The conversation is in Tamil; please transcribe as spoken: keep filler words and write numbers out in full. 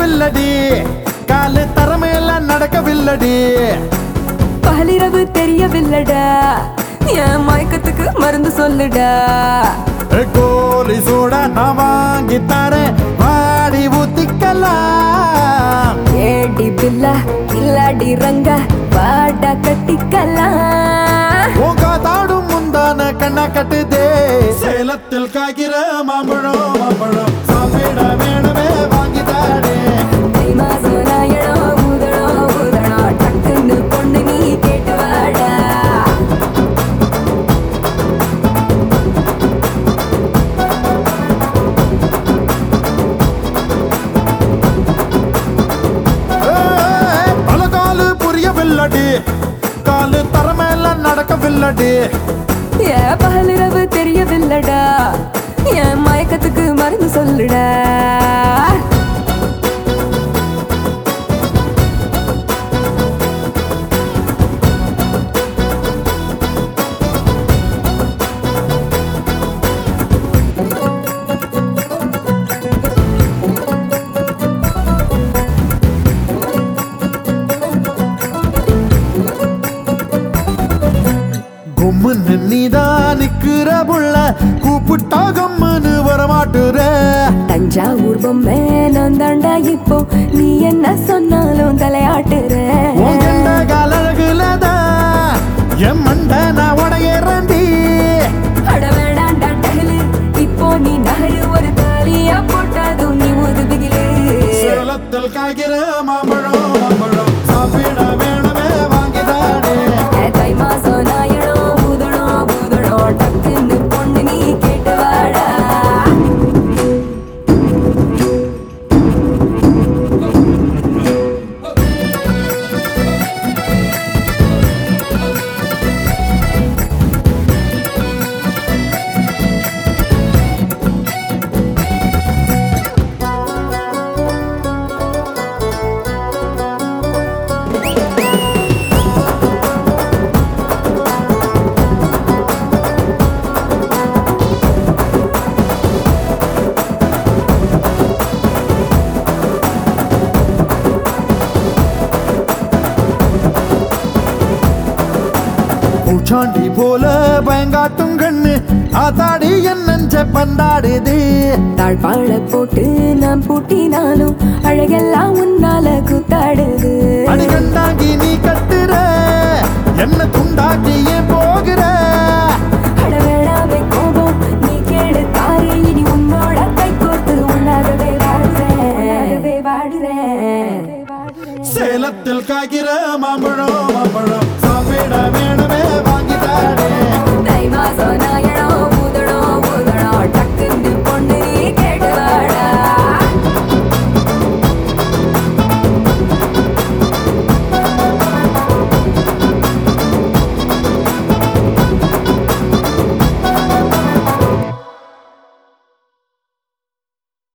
புரியவில்லடி காலு தரமேல நடக்கவில்லடி பகலிரவு தெரியவில்லடா என் மயக்கத்துக்கு மருந்து சொல்லுடா கோலி சோட நான் வாங்கி தரேன் வாடி ஊத்திக்கலாம் ஏடி பில்லா இல்லாடி ரங்க பாடா கட்டிக்கலாம் தாடும் முந்தான கண்ணா கட்டுதே சேலத்தில் காய்கிற மாம்பழம் மாம்பழம் சாப்பிட வேணுமே வாங்கி தாடே தை மாசம் நாயடோ ஊதடோ ஊதடோ டக்குன்னு பொண்ணு நீ கேட்டு வாடா பல காலு புரியவில்லடி காலு தரமேல நடக்கவில்லடி ஏன் பகலிரவு தெரியவில்லடா என் மயக்கத்துக்கு மருந்து சொல்லுடா கும்முன்னு நீதான் நிக்கிற புள்ள கூப்பிட்டா கம்முன்னு வரமாட்டுற தஞ்சாவூர் பொம்மை நான் தாண்டா இப்போ நீ என்ன சொன்னாலும் தலையாட்டுற உன் கண்ட காலகுலதான் என் மண்ட நான் உடையறண்டி அட வேண்டாண்டா டகலு இப்போ நீ நகரு ஒரு தாலியா போட்டாதும் நீ ஒதுபிகிலு சேலத்தில் காய்கிற மாம்பழம் மாம்பழம் சாப்பிட வேணுமே வாங்கிதானே தை மாசம் நாயடோ ஊதடோ ஊதடோ டக்குன்னு பொண்ணு நீ கேட்டு வாடா பூச்சாண்டி போல பயங்காட்டும் கண்ணு ஆத்தாடி என் நெஞ்ச பந்தாடுது தாழ்பாழ போட்டு நான் பூட்டினாலும் அழகெல்லாம் உன்னால கூத்தாடுது அடி கண்டாங்கி நீ கட்டுற என்ன துண்டாக்கி ஏன் போகிற அட வேணாமே கோபம் நீ கேடு தாரு இனி உன்னோட கை கோர்த்து உன்னாகவே வாடுறேன் வாடுறேன் சேலத்தில் காய்கிற மாம்பழம் மாம்பழம் சாப்பிட வேணுமே வாங்கி தாடே தை மாசம் நாயடோ